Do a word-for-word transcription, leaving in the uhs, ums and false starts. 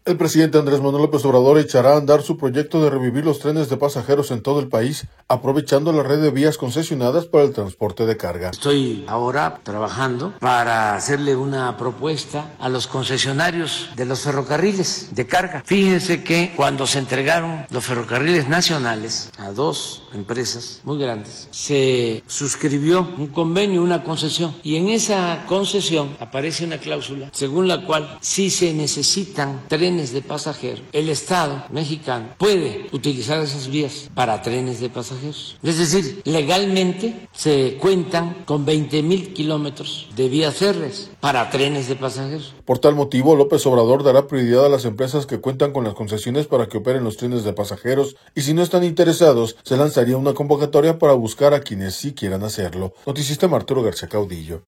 El presidente Andrés Manuel López Obrador echará a andar su proyecto de revivir los trenes de pasajeros en todo el país, aprovechando la red de vías concesionadas para el transporte de carga. Estoy ahora trabajando para hacerle una propuesta a los concesionarios de los ferrocarriles de carga. Fíjense que cuando se entregaron los ferrocarriles nacionales a dos empresas muy grandes, se suscribió un convenio, una concesión, y en esa concesión aparece una cláusula según la cual si se necesitan trenes de pasajeros, el Estado mexicano puede utilizar esas vías para trenes de pasajeros. Es decir, legalmente se cuentan con veinte mil kilómetros de vías férreas para trenes de pasajeros. Por tal motivo, López Obrador dará prioridad a las empresas que cuentan con las concesiones para que operen los trenes de pasajeros y si no están interesados, se lanzaría una convocatoria para buscar a quienes sí quieran hacerlo. Noticista Arturo García Caudillo.